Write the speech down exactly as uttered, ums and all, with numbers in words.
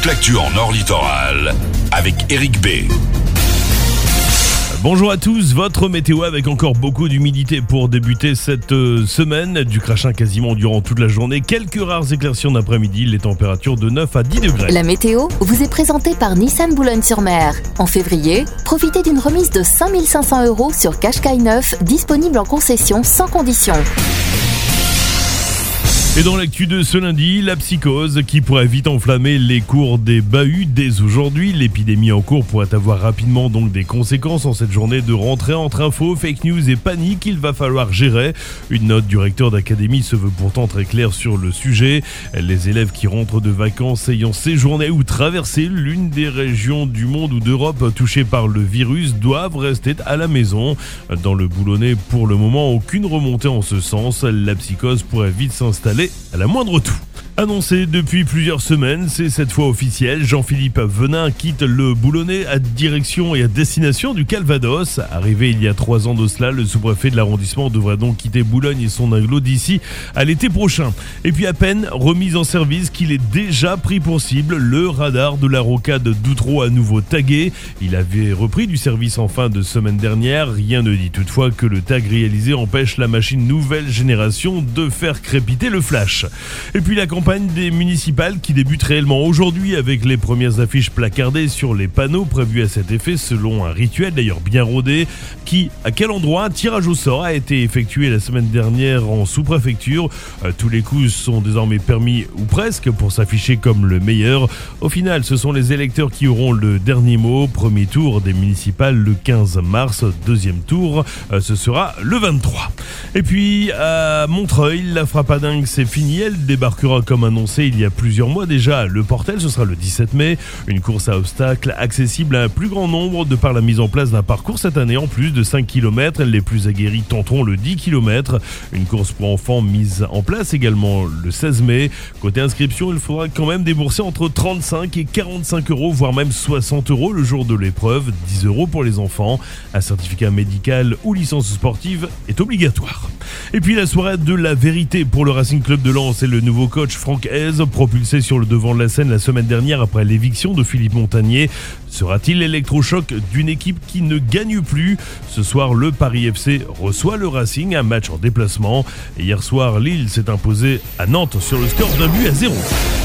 toute l'actu en Nord Littoral avec Eric B. Bonjour à tous, votre météo avec encore beaucoup d'humidité pour débuter cette euh, semaine. Du crachin quasiment durant toute la journée. Quelques rares éclaircies en après-midi, les températures de neuf à dix degrés. La météo vous est présentée par Nissan Boulogne-sur-Mer. En février, profitez d'une remise de cinq mille cinq cents euros sur Qashqai neuf, disponible en concession sans condition. Et dans l'actu de ce lundi, la psychose qui pourrait vite enflammer les cours des bahuts dès aujourd'hui. L'épidémie en cours pourrait avoir rapidement donc des conséquences en cette journée de rentrée entre infos, fake news et panique. Il va falloir gérer. Une note du recteur d'académie se veut pourtant très claire sur le sujet. Les élèves qui rentrent de vacances ayant séjourné ou traversé l'une des régions du monde ou d'Europe touchées par le virus doivent rester à la maison. Dans le Boulonnais, pour le moment, aucune remontée en ce sens. La psychose pourrait vite s'installer à la moindre toux. Annoncé depuis plusieurs semaines, c'est cette fois officiel. Jean-Philippe Venin quitte le Boulonnais à direction et à destination du Calvados. Arrivé il y a trois ans de cela, le sous-préfet de l'arrondissement devrait donc quitter Boulogne et son aglo d'ici à l'été prochain. Et puis à peine remis en service qu'il est déjà pris pour cible, le radar de la rocade d'Outreau à nouveau tagué. Il avait repris du service en fin de semaine dernière. Rien ne dit toutefois que le tag réalisé empêche la machine nouvelle génération de faire crépiter le flash. Et puis la campagne des municipales qui débute réellement aujourd'hui avec les premières affiches placardées sur les panneaux prévus à cet effet selon un rituel d'ailleurs bien rodé. Qui, à quel endroit un tirage au sort a été effectué la semaine dernière en sous-préfecture. Euh, tous les coups sont désormais permis ou presque pour s'afficher comme le meilleur. Au final, ce sont les électeurs qui auront le dernier mot. Premier tour des municipales le quinze mars, deuxième tour euh, ce sera le vingt-trois. Et puis à Montreuil, la frappe à dingue c'est fini, elle débarquera comme Comme annoncé il y a plusieurs mois déjà, le Portel, ce sera le dix-sept mai. Une course à obstacles accessible à un plus grand nombre de par la mise en place d'un parcours cette année en plus de cinq kilomètres. Les plus aguerris tenteront le dix kilomètres. Une course pour enfants mise en place également le seize mai. Côté inscription, il faudra quand même débourser entre trente-cinq et quarante-cinq euros, voire même soixante euros le jour de l'épreuve. dix euros pour les enfants. Un certificat médical ou licence sportive est obligatoire. Et puis la soirée de la vérité pour le Racing Club de Lens et le nouveau coach Franck Hez, propulsé sur le devant de la scène la semaine dernière après l'éviction de Philippe Montagnier. Sera-t-il l'électrochoc d'une équipe qui ne gagne plus ? Ce soir, le Paris F C reçoit le Racing, un match en déplacement. Et hier soir, Lille s'est imposé à Nantes sur le score d'un but à zéro.